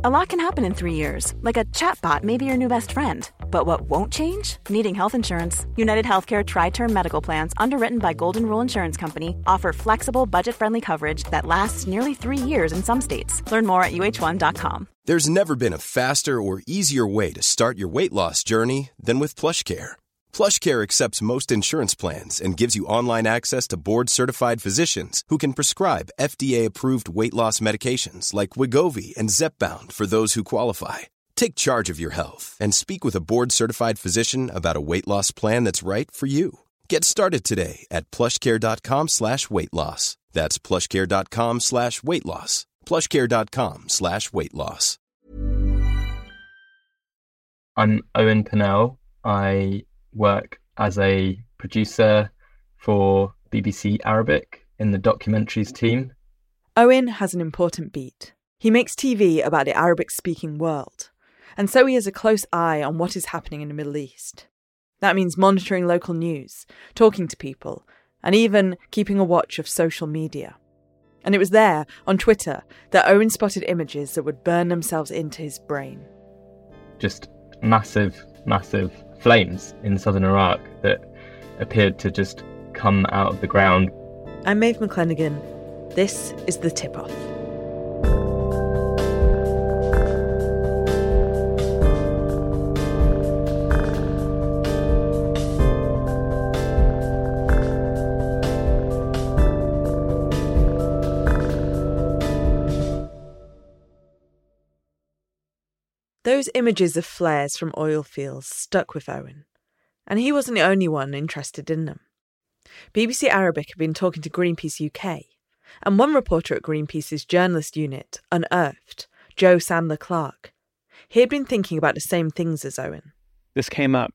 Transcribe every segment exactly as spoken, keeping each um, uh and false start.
A lot can happen in three years, like a chatbot may be your new best friend. But what won't change? Needing health insurance. United Healthcare Tri-Term Medical Plans, underwritten by Golden Rule Insurance Company, offer flexible, budget-friendly coverage that lasts nearly three years in some states. Learn more at U H one dot com. There's never been a faster or easier way to start your weight loss journey than with PlushCare. PlushCare accepts most insurance plans and gives you online access to board-certified physicians who can prescribe F D A-approved weight loss medications like Wegovy and Zepbound for those who qualify. Take charge of your health and speak with a board-certified physician about a weight loss plan that's right for you. Get started today at plushcare.com slash weight loss. That's plushcare.com slash weight loss. plushcare.com slash weight loss. I'm Owen Pennell. I work as a producer for B B C Arabic in the documentaries team. Owen has an important beat. He makes T V about the Arabic-speaking world, and so he has a close eye on what is happening in the Middle East. That means monitoring local news, talking to people, and even keeping a watch of social media. And it was there, on Twitter, that Owen spotted images that would burn themselves into his brain. Just massive, massive flames in southern Iraq that appeared to just come out of the ground. I'm Maeve McClenaghan. This is The Tip-Off. Those images of flares from oil fields stuck with Owen, and he wasn't the only one interested in them. B B C Arabic had been talking to Greenpeace U K, and one reporter at Greenpeace's journalist unit, Unearthed, Joe Sandler Clark, he had been thinking about the same things as Owen. This came up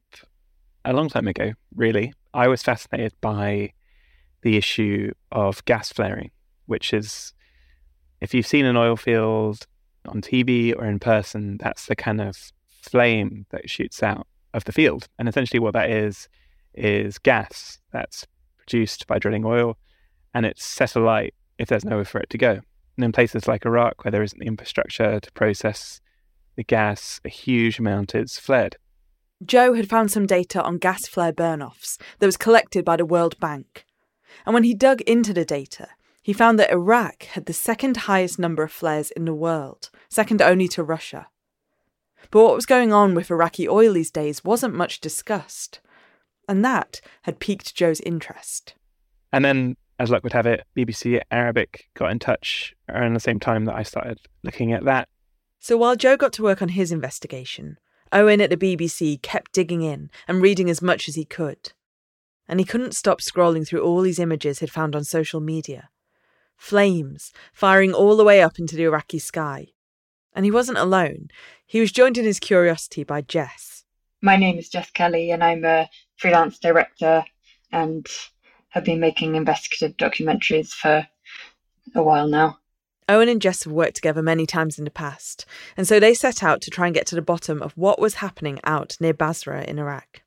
a long time ago, really. I was fascinated by the issue of gas flaring, which is, if you've seen an oil field on T V or in person, that's the kind of flame that shoots out of the field. And essentially what that is, is gas that's produced by drilling oil, and it's set alight if there's nowhere for it to go. And in places like Iraq, where there isn't the infrastructure to process the gas, a huge amount is flared. Joe had found some data on gas flare burn-offs that was collected by the World Bank. And when he dug into the data, he found that Iraq had the second highest number of flares in the world, second only to Russia. But what was going on with Iraqi oil these days wasn't much discussed, and that had piqued Joe's interest. And then, as luck would have it, B B C Arabic got in touch around the same time that I started looking at that. So while Joe got to work on his investigation, Owen at the B B C kept digging in and reading as much as he could. And he couldn't stop scrolling through all these images he'd found on social media. Flames, firing all the way up into the Iraqi sky. And he wasn't alone. He was joined in his curiosity by Jess. My name is Jess Kelly, and I'm a freelance director and have been making investigative documentaries for a while now. Owen and Jess have worked together many times in the past, and so they set out to try and get to the bottom of what was happening out near Basra in Iraq.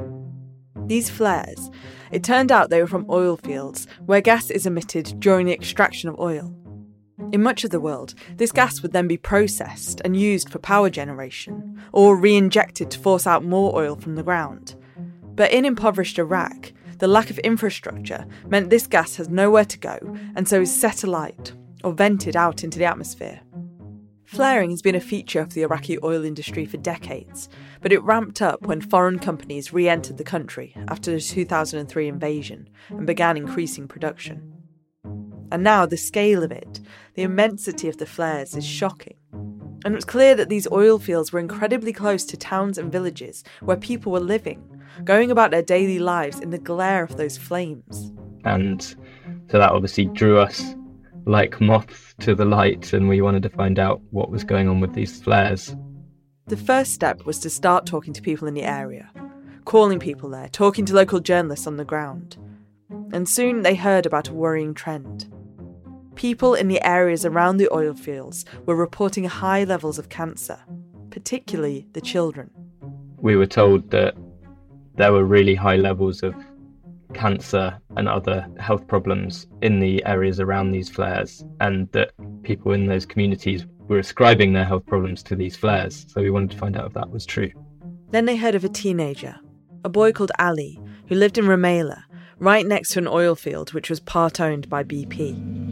These flares, it turned out they were from oil fields where gas is emitted during the extraction of oil. In much of the world, this gas would then be processed and used for power generation, or re-injected to force out more oil from the ground. But in impoverished Iraq, the lack of infrastructure meant this gas has nowhere to go and so is set alight or vented out into the atmosphere. Flaring has been a feature of the Iraqi oil industry for decades, but it ramped up when foreign companies re-entered the country after the two thousand three invasion and began increasing production. And now the scale of it, the immensity of the flares, is shocking. And it was clear that these oil fields were incredibly close to towns and villages where people were living, going about their daily lives in the glare of those flames. And so that obviously drew us like moths to the light, and we wanted to find out what was going on with these flares. The first step was to start talking to people in the area, calling people there, talking to local journalists on the ground. And soon they heard about a worrying trend. People in the areas around the oil fields were reporting high levels of cancer, particularly the children. We were told that there were really high levels of cancer and other health problems in the areas around these flares, and that people in those communities were ascribing their health problems to these flares. So we wanted to find out if that was true. Then they heard of a teenager, a boy called Ali, who lived in Rumaila, right next to an oil field which was part-owned by B P.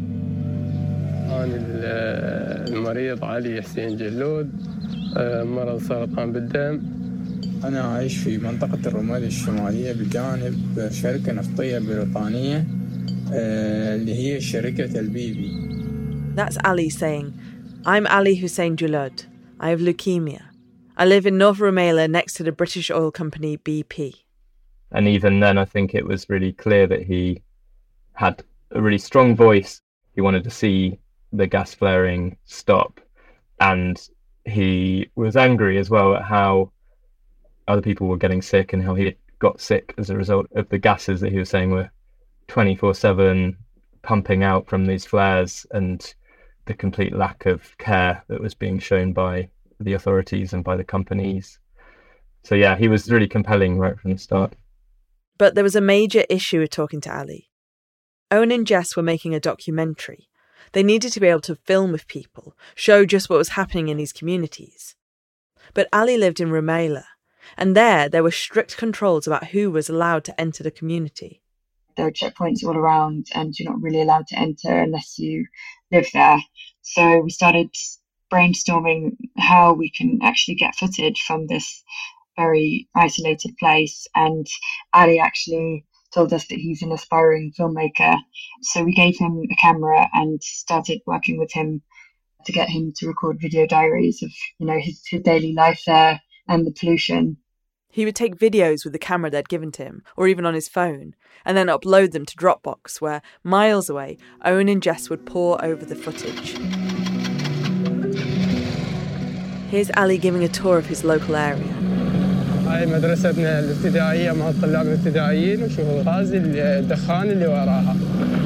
أنا المريض علي حسين جلود مرض سرطان بالدم. أنا عايش في منطقة الرمالي الشمالية بجانب شركة نفطية بريطانية اللي هي شركة البيبي. That's Ali saying, I'm Ali Hussein Julud. I have leukemia. I live in North Rumaila next to the British oil company B P. And even then, I think it was really clear that he had a really strong voice. He wanted to see the gas flaring stop. And he was angry as well at how other people were getting sick and how he got sick as a result of the gases that he was saying were twenty-four seven pumping out from these flares, and the complete lack of care that was being shown by the authorities and by the companies. So yeah, he was really compelling right from the start. But there was a major issue with talking to Ali. Owen and Jess were making a documentary. They needed to be able to film with people, show just what was happening in these communities. But Ali lived in Rumaila, and there, there were strict controls about who was allowed to enter the community. There are checkpoints all around, and you're not really allowed to enter unless you live there. So we started brainstorming how we can actually get footage from this very isolated place. And Ali actually told us that he's an aspiring filmmaker. So we gave him a camera and started working with him to get him to record video diaries of, you know, his, his daily life there and the pollution. He would take videos with the camera they'd given to him, or even on his phone, and then upload them to Dropbox, where, miles away, Owen and Jess would pore over the footage. Here's Ali giving a tour of his local area. هاي مدرستنا الابتدائية مع الطلاب الابتدائيين، وشوف الغاز الدخان اللي وراها.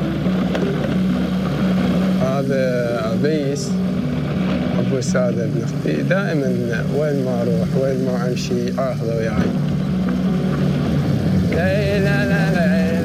هذا عبيس أبو السادة ابن أختي، دائما وين ما أروح وين ما أمشي آخذه وياي. لا لا لا لا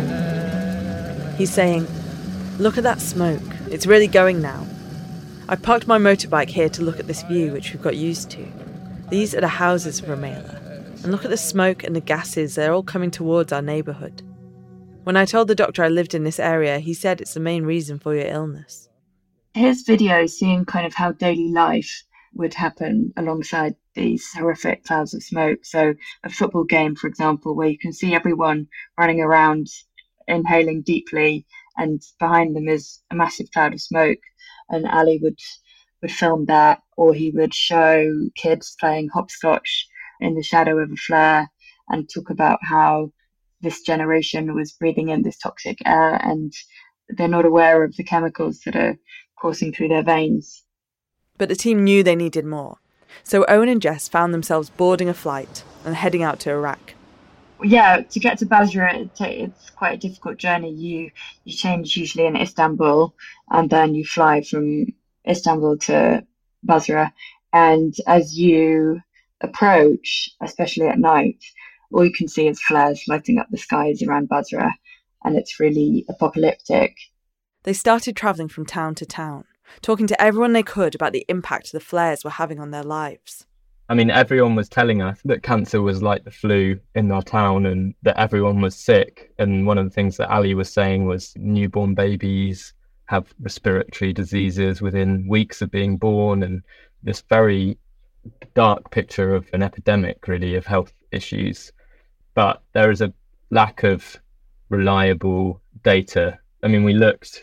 لا. He's saying, look at that smoke. It's really going now. I parked my motorbike here to look at this view, which we've got used to. These are the houses of Rumaila. And look at the smoke and the gases, they're all coming towards our neighbourhood. When I told the doctor I lived in this area, he said it's the main reason for your illness. His videos seeing kind of how daily life would happen alongside these horrific clouds of smoke. So a football game, for example, where you can see everyone running around, inhaling deeply, and behind them is a massive cloud of smoke. And Ali would would film that, or he would show kids playing hopscotch in the shadow of a flare and talk about how this generation was breathing in this toxic air and they're not aware of the chemicals that are coursing through their veins. But the team knew they needed more. So Owen and Jess found themselves boarding a flight and heading out to Iraq. Yeah, to get to Basra, it's quite a difficult journey. You you change usually in Istanbul, and then you fly from Istanbul to Basra. And as you approach, especially at night, all you can see is flares lighting up the skies around Basra, and it's really apocalyptic. They started travelling from town to town, talking to everyone they could about the impact the flares were having on their lives. I mean, everyone was telling us that cancer was like the flu in our town and that everyone was sick. And one of the things that Ali was saying was newborn babies have respiratory diseases within weeks of being born, and this very dark picture of an epidemic, really, of health issues. But there is a lack of reliable data. I mean, we looked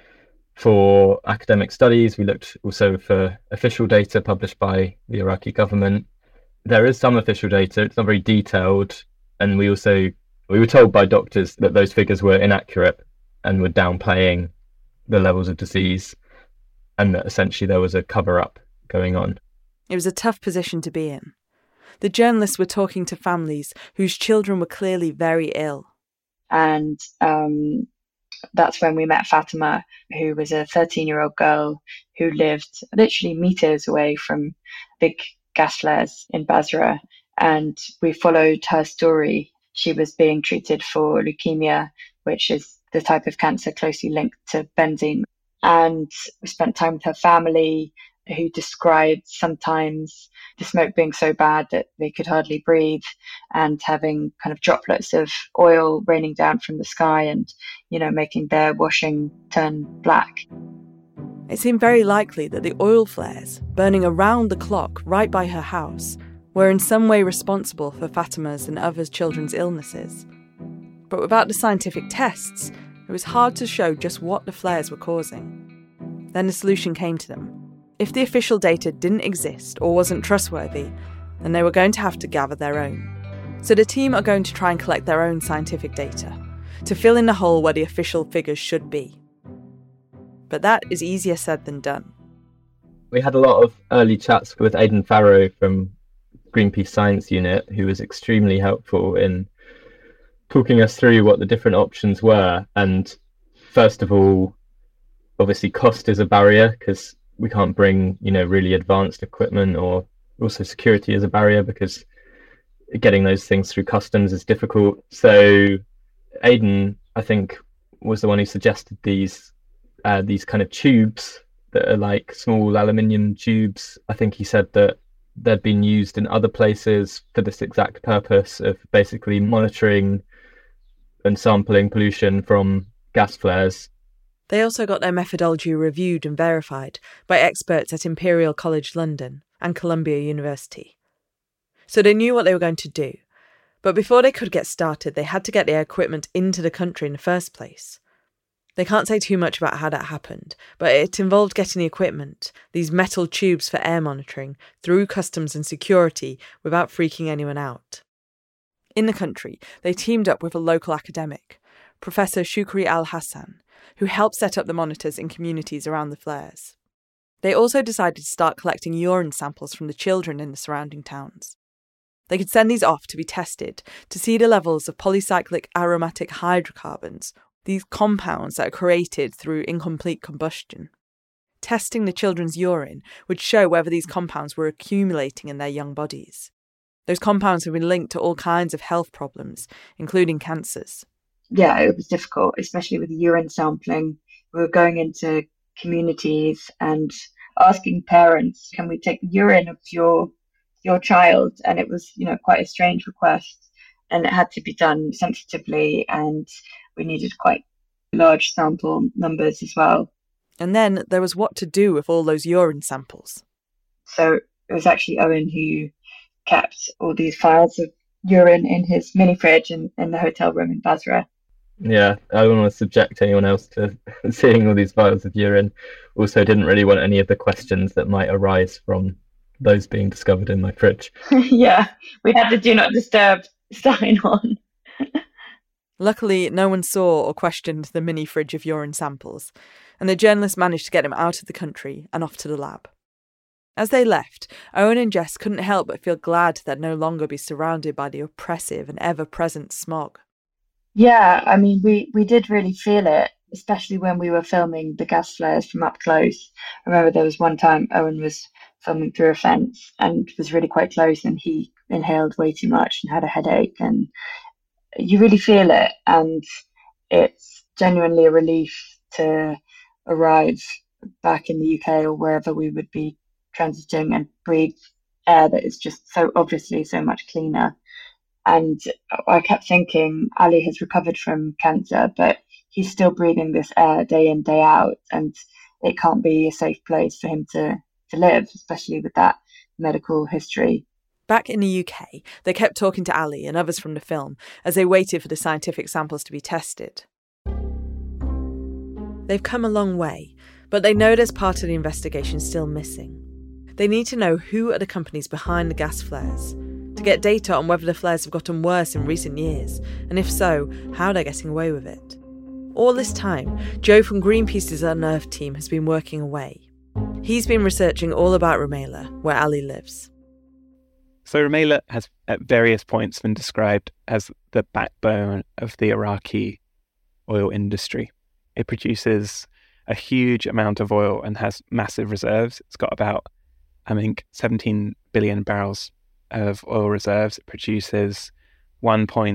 for academic studies, we looked also for official data published by the Iraqi government. There is some official data, it's not very detailed, and we also we were told by doctors that those figures were inaccurate and were downplaying the levels of disease, and that essentially there was a cover-up going on. It was a tough position to be in. The journalists were talking to families whose children were clearly very ill. And um, that's when we met Fatima, who was a thirteen-year-old girl who lived literally meters away from big gas flares in Basra. And we followed her story. she was being treated for leukemia, which is the type of cancer closely linked to benzene. And we spent time with her family, who described sometimes the smoke being so bad that they could hardly breathe, and having kind of droplets of oil raining down from the sky and, you know, making their washing turn black. It seemed very likely that the oil flares, burning around the clock right by her house, were in some way responsible for Fatima's and other children's illnesses. But without the scientific tests, it was hard to show just what the flares were causing. Then the solution came to them. If the official data didn't exist or wasn't trustworthy, then they were going to have to gather their own. So the team are going to try and collect their own scientific data to fill in the hole where the official figures should be. But that is easier said than done. We had a lot of early chats with Aidan Farrow from Greenpeace Science Unit, who was extremely helpful in talking us through what the different options were. And first of all, obviously cost is a barrier because we can't bring, you know, really advanced equipment, or also security is a barrier because getting those things through customs is difficult. So Aidan, I think, was the one who suggested these uh, these kind of tubes that are like small aluminium tubes. I think he said that they'd been used in other places for this exact purpose of basically monitoring and sampling pollution from gas flares. They also got their methodology reviewed and verified by experts at Imperial College London and Columbia University. So they knew what they were going to do. But before they could get started, they had to get their equipment into the country in the first place. They can't say too much about how that happened, but it involved getting the equipment, these metal tubes for air monitoring, through customs and security without freaking anyone out. In the country, they teamed up with a local academic, Professor Shukri Al-Hassan, who helped set up the monitors in communities around the flares. They also decided to start collecting urine samples from the children in the surrounding towns. They could send these off to be tested to see the levels of polycyclic aromatic hydrocarbons, these compounds that are created through incomplete combustion. Testing the children's urine would show whether these compounds were accumulating in their young bodies. Those compounds have been linked to all kinds of health problems, including cancers. Yeah, it was difficult, especially with urine sampling. We were going into communities and asking parents, can we take the urine of your your child? And it was, you know, quite a strange request, and it had to be done sensitively, and we needed quite large sample numbers as well. And then there was what to do with all those urine samples. So it was actually Owen who kept all these files of urine in his mini fridge in, in the hotel room in Basra. Yeah, I don't want to subject anyone else to seeing all these vials of urine. Also didn't really want any of the questions that might arise from those being discovered in my fridge. Yeah, we had the do not disturb sign on. Luckily, no one saw or questioned the mini fridge of urine samples, and the journalists managed to get him out of the country and off to the lab. As they left, Owen and Jess couldn't help but feel glad they'd no longer be surrounded by the oppressive and ever-present smog. Yeah, I mean, we, we did really feel it, especially when we were filming the gas flares from up close. I remember there was one time Owen was filming through a fence and was really quite close, and he inhaled way too much and had a headache, and you really feel it. And it's genuinely a relief to arrive back in the U K or wherever we would be transiting and breathe air that is just so obviously so much cleaner. And I kept thinking, Ali has recovered from cancer, but he's still breathing this air day in, day out, and it can't be a safe place for him to, to live, especially with that medical history. Back in the U K, they kept talking to Ali and others from the film as they waited for the scientific samples to be tested. They've come a long way, but they know there's part of the investigation still missing. They need to know who are the companies behind the gas flares, to get data on whether the flares have gotten worse in recent years, and if so, how they're getting away with it. All this time, Joe from Greenpeace's Unearthed team has been working away. He's been researching all about Rumaila, where Ali lives. So Rumaila has at various points been described as the backbone of the Iraqi oil industry. It produces a huge amount of oil and has massive reserves. It's got about, I think, seventeen billion barrels of oil reserves. It produces one point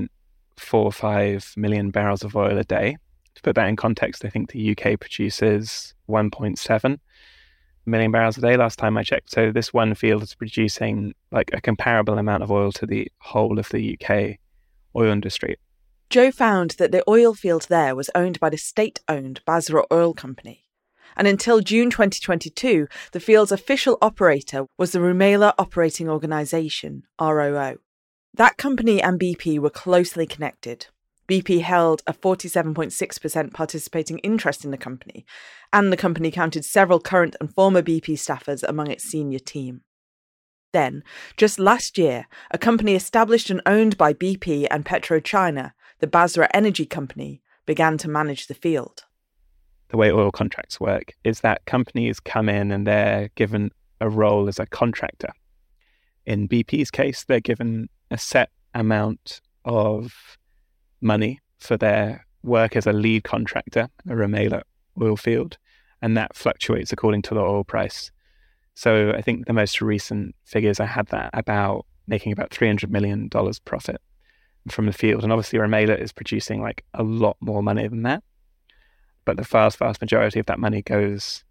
four or five million barrels of oil a day. To put that in context, I think the U K produces one point seven million barrels a day last time I checked. So this one field is producing like a comparable amount of oil to the whole of the U K oil industry. Joe found that the oil field there was owned by the state-owned Basra Oil Company. And until June twenty twenty-two, the field's official operator was the Rumaila Operating Organisation, R O O. That company and B P were closely connected. B P held a forty-seven point six percent participating interest in the company, and the company counted several current and former B P staffers among its senior team. Then, just last year, a company established and owned by B P and PetroChina, the Basra Energy Company, began to manage the field. The way oil contracts work is that companies come in and they're given a role as a contractor. In B P's case, they're given a set amount of money for their work as a lead contractor, a Rumaila oil field, and that fluctuates according to the oil price. So I think the most recent figures I had that about making about three hundred million dollars profit from the field. And obviously Rumaila is producing like a lot more money than that. But the vast, vast majority of that money goes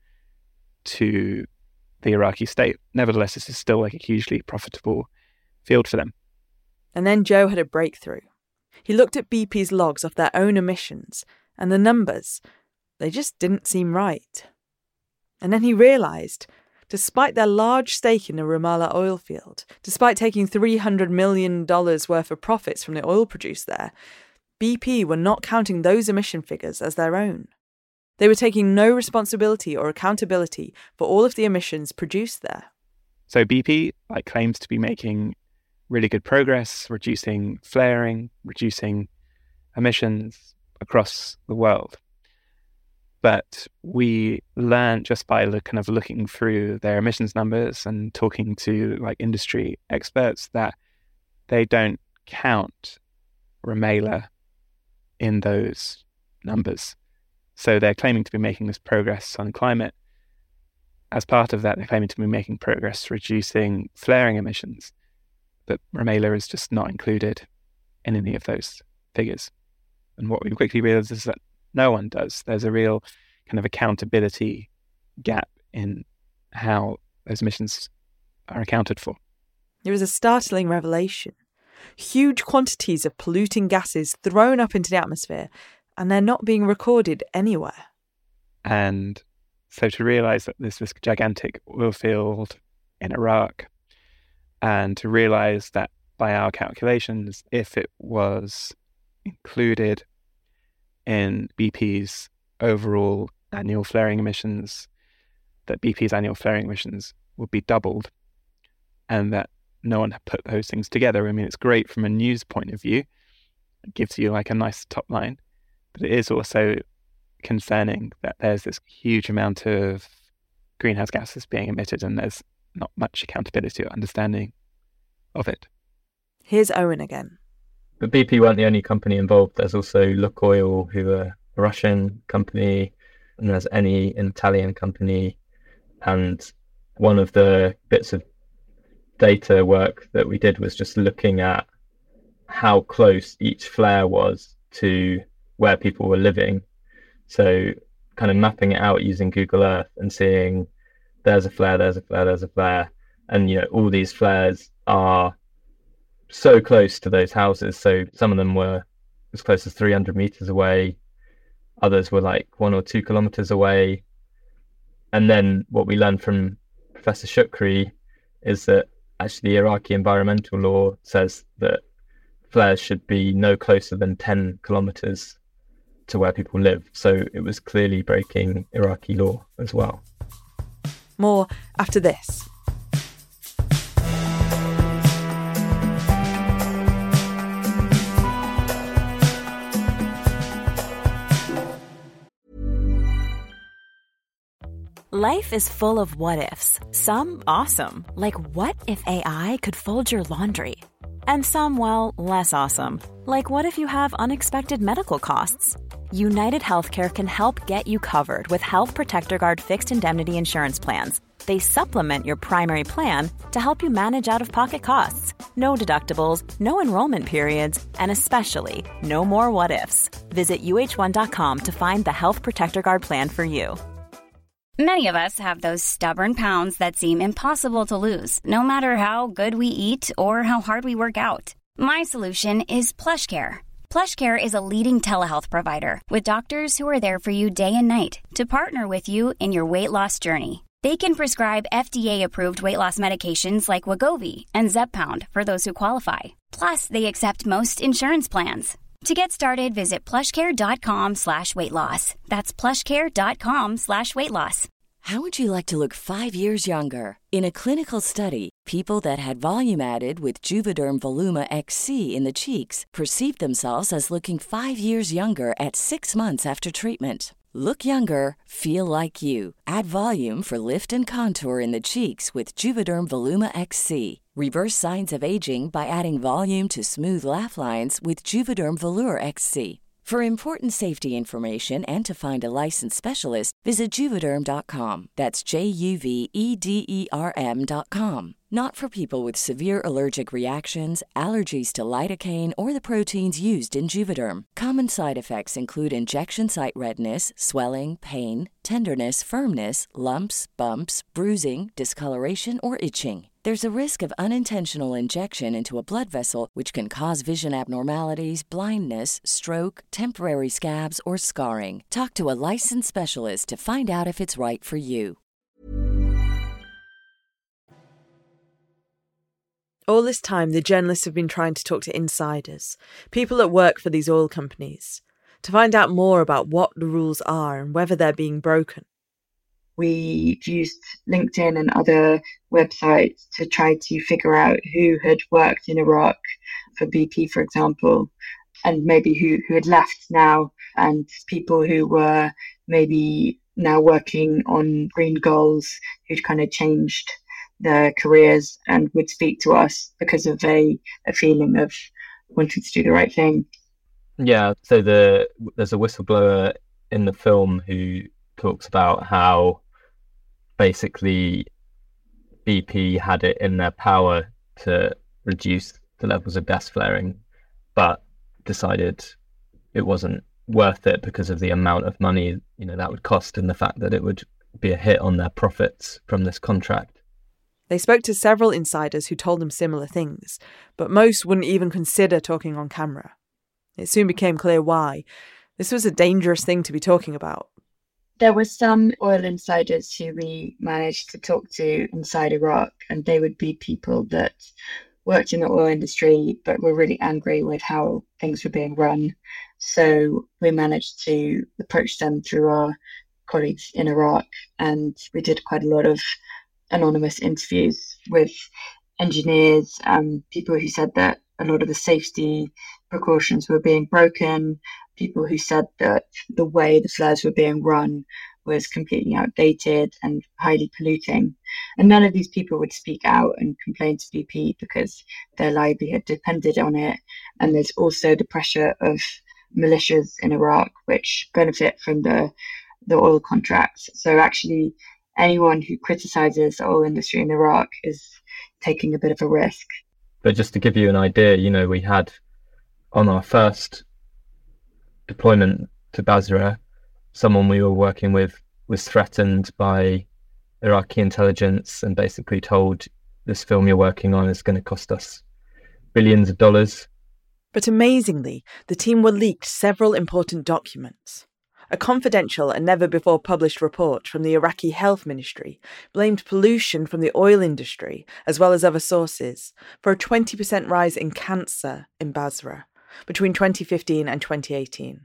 to the Iraqi state. Nevertheless, this is still like a hugely profitable field for them. And then Joe had a breakthrough. He looked at B P's logs of their own emissions, and the numbers, they just didn't seem right. And then he realised, despite their large stake in the Rumaila oil field, despite taking three hundred million dollars worth of profits from the oil produced there, B P were not counting those emission figures as their own. They were taking no responsibility or accountability for all of the emissions produced there. So B P like claims to be making really good progress, reducing flaring, reducing emissions across the world. But we learned just by look, kind of looking through their emissions numbers and talking to like industry experts that they don't count Rumaila in those numbers. So they're claiming to be making this progress on climate. As part of that, they're claiming to be making progress reducing flaring emissions. But Rumaila is just not included in any of those figures. And what we quickly realized is that no one does. There's a real kind of accountability gap in how those emissions are accounted for. It was a startling revelation. Huge quantities of polluting gases thrown up into the atmosphere, and they're not being recorded anywhere. And so to realize that there's this gigantic oil field in Iraq, and to realize that by our calculations, if it was included in B P's overall annual flaring emissions, that B P's annual flaring emissions would be doubled, and that no one had put those things together. I mean, it's great from a news point of view. It gives you like a nice top line, but it is also concerning that there's this huge amount of greenhouse gases being emitted and there's not much accountability or understanding of it. Here's Owen again. But B P weren't the only company involved. There's also Lukoil, who are a Russian company, and there's Eni, an Italian company. And one of the bits of data work that we did was just looking at how close each flare was to where people were living. So kind of mapping it out using Google Earth and seeing there's a flare, there's a flare, there's a flare. And, you know, all these flares are so close to those houses. So some of them were as close as three hundred meters away. Others were like one or two kilometers away. And then what we learned from Professor Shukri is that actually Iraqi environmental law says that flares should be no closer than ten kilometers to where people live. So it was clearly breaking Iraqi law as well. More after this. Life is full of what-ifs. Some awesome, like what if A I could fold your laundry? And some, well, less awesome, like what if you have unexpected medical costs? United Healthcare can help get you covered with Health Protector Guard fixed indemnity insurance plans. They supplement your primary plan to help you manage out-of-pocket costs. no deductibles, no enrollment periods, and especially no more what-ifs. Visit U H one dot com to find the Health Protector Guard plan for you. Many of us have those stubborn pounds that seem impossible to lose, no matter how good we eat or how hard we work out. My solution is PlushCare. PlushCare is a leading telehealth provider with doctors who are there for you day and night to partner with you in your weight loss journey. They can prescribe F D A-approved weight loss medications like Wegovy and Zepbound for those who qualify. Plus, they accept most insurance plans. To get started, visit plushcare.com slash weight loss. That's plushcare.com slash weight loss. How would you like to look five years younger? In a clinical study, people that had volume added with Juvederm Voluma X C in the cheeks perceived themselves as looking five years younger at six months after treatment. Look younger, feel like you. Add volume for lift and contour in the cheeks with Juvederm Voluma X C. Reverse signs of aging by adding volume to smooth laugh lines with Juvederm Volure X C. For important safety information and to find a licensed specialist, visit Juvederm dot com. That's J U V E D E R M dot com. Not for people with severe allergic reactions, allergies to lidocaine, or the proteins used in Juvederm. Common side effects include injection site redness, swelling, pain, tenderness, firmness, lumps, bumps, bruising, discoloration, or itching. There's a risk of unintentional injection into a blood vessel, which can cause vision abnormalities, blindness, stroke, temporary scabs, or scarring. Talk to a licensed specialist to find out if it's right for you. All this time, the journalists have been trying to talk to insiders, people that work for these oil companies, to find out more about what the rules are and whether they're being broken. We used LinkedIn and other websites to try to figure out who had worked in Iraq for B P, for example, and maybe who, who had left now, and people who were maybe now working on green goals who'd kind of changed their careers and would speak to us because of a, a feeling of wanting to do the right thing. Yeah, so the there's a whistleblower in the film who talks about how basically B P had it in their power to reduce the levels of gas flaring, but decided it wasn't worth it because of the amount of money, you know, that would cost and the fact that it would be a hit on their profits from this contract. They spoke to several insiders who told them similar things, but most wouldn't even consider talking on camera. It soon became clear why. This was a dangerous thing to be talking about. There were some oil insiders who we managed to talk to inside Iraq, and they would be people that worked in the oil industry but were really angry with how things were being run. So we managed to approach them through our colleagues in Iraq, and we did quite a lot of anonymous interviews with engineers, um, people who said that a lot of the safety precautions were being broken, people who said that the way the flares were being run was completely outdated and highly polluting. And none of these people would speak out and complain to B P because their livelihood depended on it. And there's also the pressure of militias in Iraq, which benefit from the, the oil contracts. So actually, anyone who criticizes the oil industry in Iraq is taking a bit of a risk. But just to give you an idea, you know, we had on our first deployment to Basra, someone we were working with was threatened by Iraqi intelligence and basically told, this film you're working on is going to cost us billions of dollars. But amazingly, the team were leaked several important documents. A confidential and never-before-published report from the Iraqi Health Ministry blamed pollution from the oil industry, as well as other sources, for a twenty percent rise in cancer in Basra between twenty fifteen and twenty eighteen.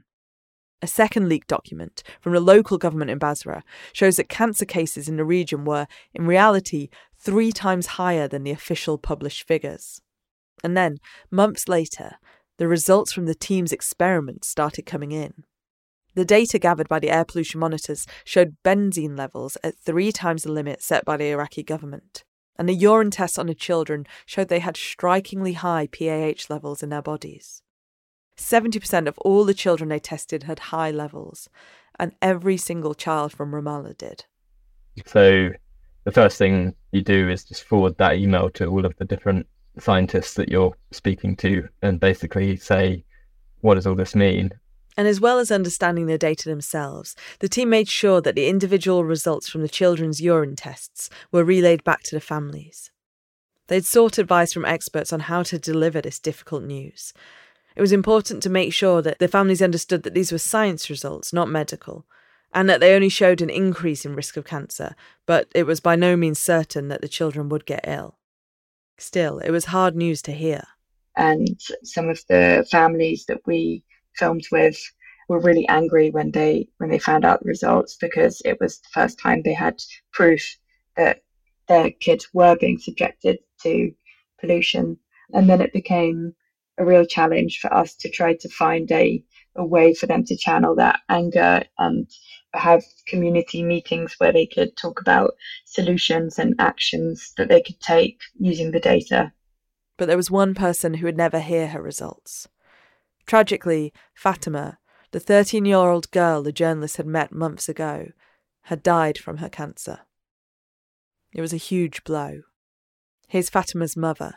A second leaked document from the local government in Basra shows that cancer cases in the region were, in reality, three times higher than the official published figures. And then, months later, the results from the team's experiments started coming in. The data gathered by the air pollution monitors showed benzene levels at three times the limit set by the Iraqi government, and the urine tests on the children showed they had strikingly high P A H levels in their bodies. seventy percent of all the children they tested had high levels, and every single child from Ramallah did. So the first thing you do is just forward that email to all of the different scientists that you're speaking to and basically say, what does all this mean? And as well as understanding the data themselves, the team made sure that the individual results from the children's urine tests were relayed back to the families. They'd sought advice from experts on how to deliver this difficult news. It was important to make sure that the families understood that these were science results, not medical, and that they only showed an increase in risk of cancer, but it was by no means certain that the children would get ill. Still, it was hard news to hear. And some of the families that we filmed with were really angry when they when they found out the results, because it was the first time they had proof that their kids were being subjected to pollution. And then it became a real challenge for us to try to find a, a way for them to channel that anger and have community meetings where they could talk about solutions and actions that they could take using the data. But there was one person who would never hear her results. Tragically, Fatima, the thirteen-year-old girl the journalist had met months ago, had died from her cancer. It was a huge blow. Here's Fatima's mother.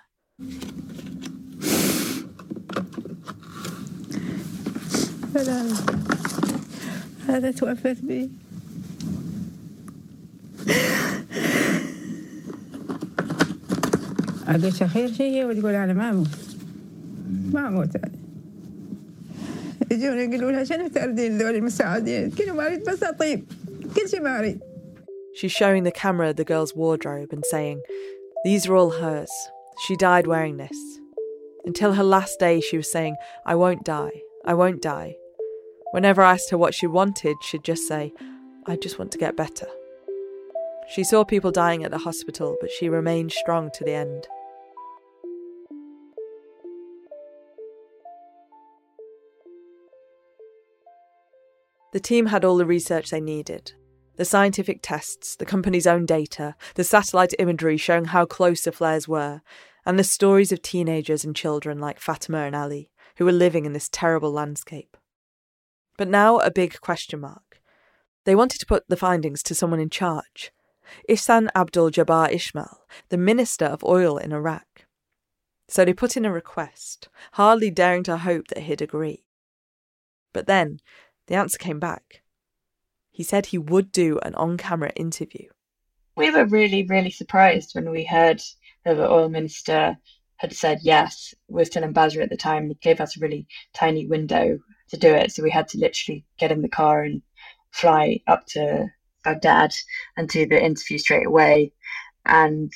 هذا توفت بي عدوش خير شيء وتقول أنا ما أموت ما أموت أنا يجون يقولوا لها شنو تردين ذول المساعدين كل ما أريد بس أطيب كل شيء ما أريد. She's showing the camera the girl's wardrobe and saying, "These are all hers. She died wearing this." Until her last day, she was saying, "I won't die. I won't die." Whenever I asked her what she wanted, she'd just say, "I just want to get better." She saw people dying at the hospital, but she remained strong to the end. The team had all the research they needed. The scientific tests, the company's own data, the satellite imagery showing how close the flares were, and the stories of teenagers and children like Fatima and Ali, who were living in this terrible landscape. But now a big question mark. They wanted to put the findings to someone in charge. Ihsan Abdul Jabbar Ismail, the Minister of Oil in Iraq. So they put in a request, hardly daring to hope that he'd agree. But then, the answer came back. He said he would do an on-camera interview. We were really, really surprised when we heard that the oil minister had said yes. We were still in Basra at the time. He gave us a really tiny window to do it. So we had to literally get in the car and fly up to Baghdad and do the interview straight away. And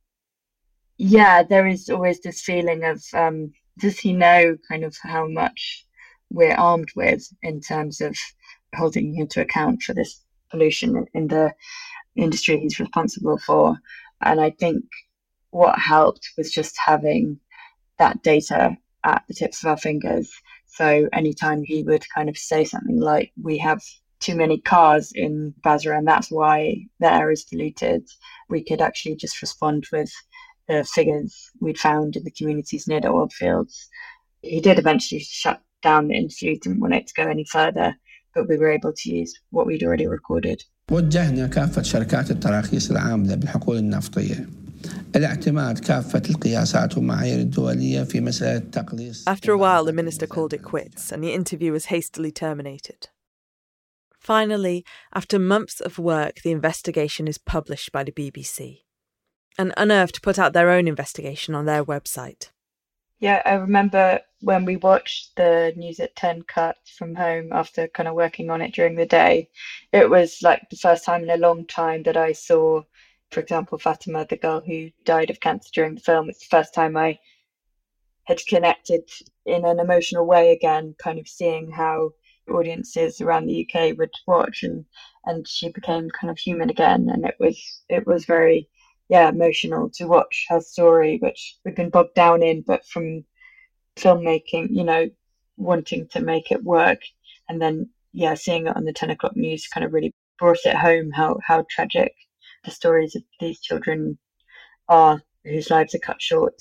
yeah, there is always this feeling of, um, does he know kind of how much we're armed with in terms of holding him to account for this pollution in the industry he's responsible for? And I think what helped was just having that data at the tips of our fingers. So anytime he would kind of say something like, we have too many cars in Basra and that's why the air is polluted, we could actually just respond with the figures we'd found in the communities near the oil fields. He did eventually shut down the interview, didn't want it to go any further, but we were able to use what we'd already recorded. وجهنا كافة شركات التراخيص العاملة بالحقول النفطية الاعتماد كافة القياسات والمعايير الدولية في مسألة تقليص. After a while, the minister called it quits and the interview was hastily terminated. Finally, after months of work, the investigation is published by the B B C. And Unearthed put out their own investigation on their website. Yeah, I remember when we watched the News at ten cut from home after kind of working on it during the day, it was like the first time in a long time that I saw, for example, Fatima, the girl who died of cancer during the film. It's the first time I had connected in an emotional way again, kind of seeing how audiences around the U K would watch, and, and she became kind of human again. And it was it was very yeah, emotional to watch her story, which we've been bogged down in, but from filmmaking, you know, wanting to make it work. And then, yeah, seeing it on the ten o'clock news kind of really brought it home how, how tragic the stories of these children are, whose lives are cut short.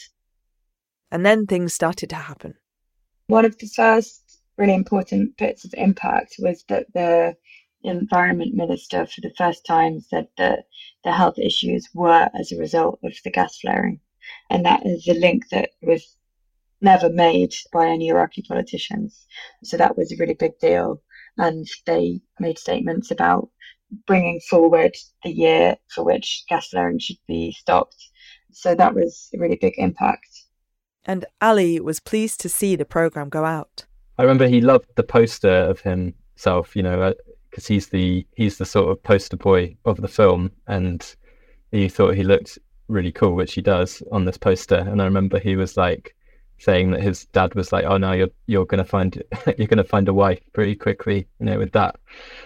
And then things started to happen. One of the first really important bits of impact was that the Environment Minister for the first time said that the health issues were as a result of the gas flaring. And that is a link that was never made by any Iraqi politicians. So that was a really big deal. And they made statements about bringing forward the year for which gas flaring should be stopped. So that was a really big impact. And Ali was pleased to see the programme go out. I remember he loved the poster of himself, you know, because he's the he's the sort of poster boy of the film, and he thought he looked really cool, which he does on this poster. And I remember he was like saying that his dad was like, "Oh no, you're you're gonna find you're gonna find a wife pretty quickly, you know, with that.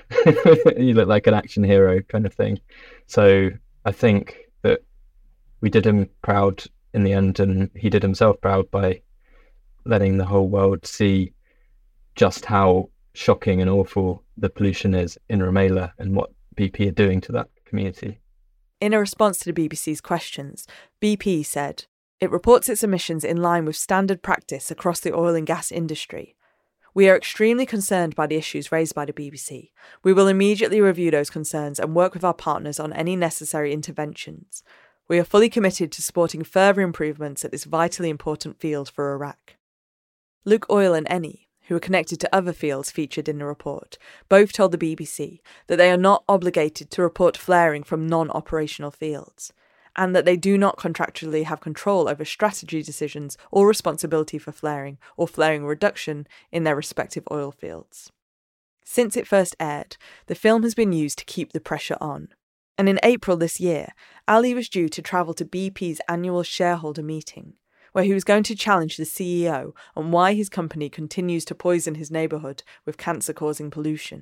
You look like an action hero," kind of thing. So I think that we did him proud in the end, and he did himself proud by letting the whole world see just how shocking and awful the pollution is in Rumaila and what B P are doing to that community. In a response to the B B C's questions, B P said, "It reports its emissions in line with standard practice across the oil and gas industry. We are extremely concerned by the issues raised by the B B C. We will immediately review those concerns and work with our partners on any necessary interventions. We are fully committed to supporting further improvements at this vitally important field for Iraq." Luke Oil and Eni, who are connected to other fields featured in the report, both told the B B C that they are not obligated to report flaring from non-operational fields, and that they do not contractually have control over strategy decisions or responsibility for flaring or flaring reduction in their respective oil fields. Since it first aired, the film has been used to keep the pressure on. And in April this year, Ali was due to travel to B P's annual shareholder meeting, where he was going to challenge the C E O on why his company continues to poison his neighbourhood with cancer-causing pollution.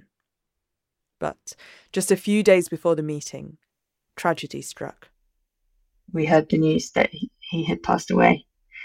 But just a few days before the meeting, tragedy struck. We heard the news that he, he had passed away.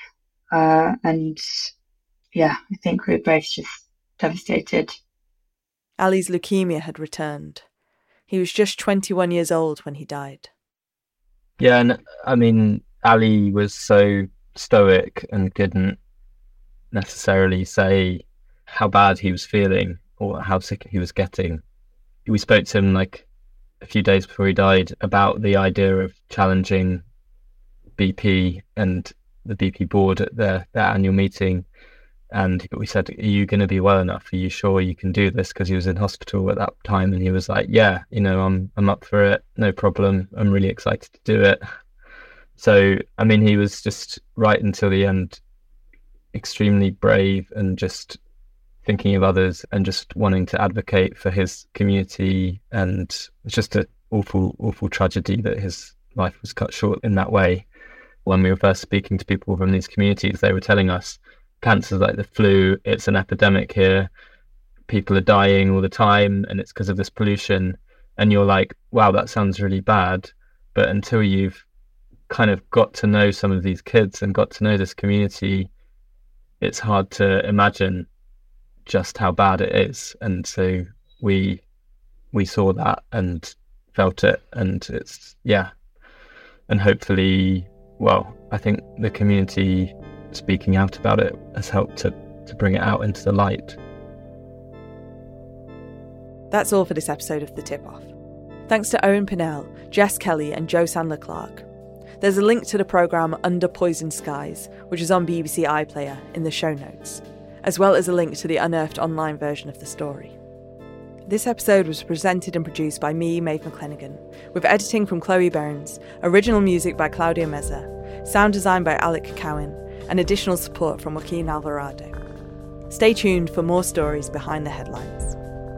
Uh, and yeah, I think we were both just devastated. Ali's leukemia had returned. He was just twenty-one years old when he died. Yeah, and I mean, Ali was so stoic and didn't necessarily say how bad he was feeling or how sick he was getting. We spoke to him like a few days before he died about the idea of challenging B P and the B P board at their, their annual meeting, and we said, "Are you going to be well enough? Are you sure you can do this?" Because he was in hospital at that time, and he was like, "Yeah, you know, I'm I'm up for it, no problem. I'm really excited to do it." So, I mean, he was just right until the end, extremely brave and just thinking of others and just wanting to advocate for his community. And it's just an awful, awful tragedy that his life was cut short in that way. When we were first speaking to people from these communities, they were telling us cancer's like the flu, it's an epidemic here. People are dying all the time and it's because of this pollution. And you're like, wow, that sounds really bad. But until you've kind of got to know some of these kids and got to know this community, it's hard to imagine just how bad it is. And so we we saw that and felt it, and it's yeah and hopefully, well, I think the community speaking out about it has helped to to bring it out into the light. That's all for this episode of The Tip Off. Thanks to Owen Pinnell, Jess Kelly and Joe Sandler Clark. There's a link to the programme Under Poisoned Skies, which is on B B C iPlayer, in the show notes, as well as a link to the unearthed online version of the story. This episode was presented and produced by me, Maeve McClenaghan, with editing from Chloe Burns, original music by Claudia Meza, sound design by Alec Cowan, and additional support from Joaquin Alvarado. Stay tuned for more stories behind the headlines.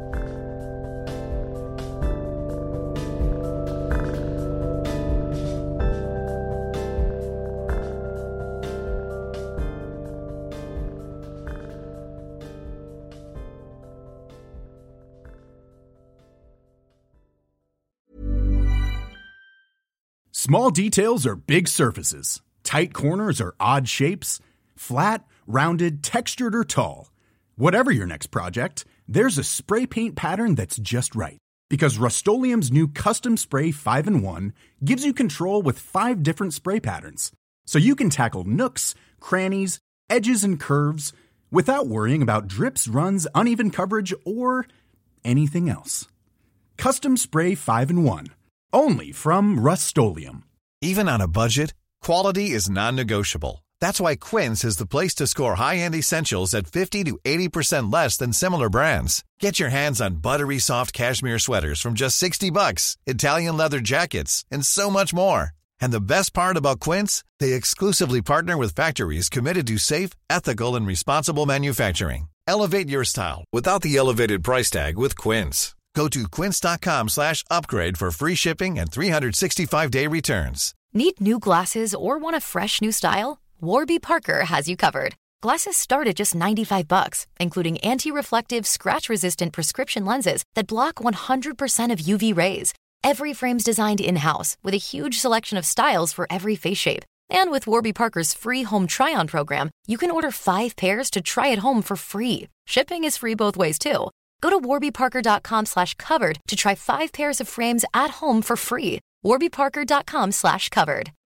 Small details are big surfaces. Tight corners are odd shapes. Flat, rounded, textured, or tall. Whatever your next project, there's a spray paint pattern that's just right. Because Rust-Oleum's new Custom Spray five in one gives you control with five different spray patterns. So you can tackle nooks, crannies, edges, and curves without worrying about drips, runs, uneven coverage, or anything else. Custom Spray five in one. Only from Rust-Oleum. Even on a budget, Quality is non-negotiable. That's why Quince is the place to score high-end essentials at fifty to eighty percent less than similar brands. Get your hands on buttery soft cashmere sweaters from just sixty bucks, Italian leather jackets, and so much more. And the best part about Quince, they exclusively partner with factories committed to safe, ethical, and responsible manufacturing. Elevate your style without the elevated price tag with Quince. Go to quince.com slash upgrade for free shipping and three sixty-five day returns. Need new glasses or want a fresh new style? Warby Parker has you covered. Glasses start at just ninety-five bucks, including anti-reflective, scratch-resistant prescription lenses that block one hundred percent of U V rays. Every frame's designed in-house with a huge selection of styles for every face shape. And with Warby Parker's free home try-on program, you can order five pairs to try at home for free. Shipping is free both ways, too. Go to warbyparker.com slash covered to try five pairs of frames at home for free. warbyparker.com slash covered.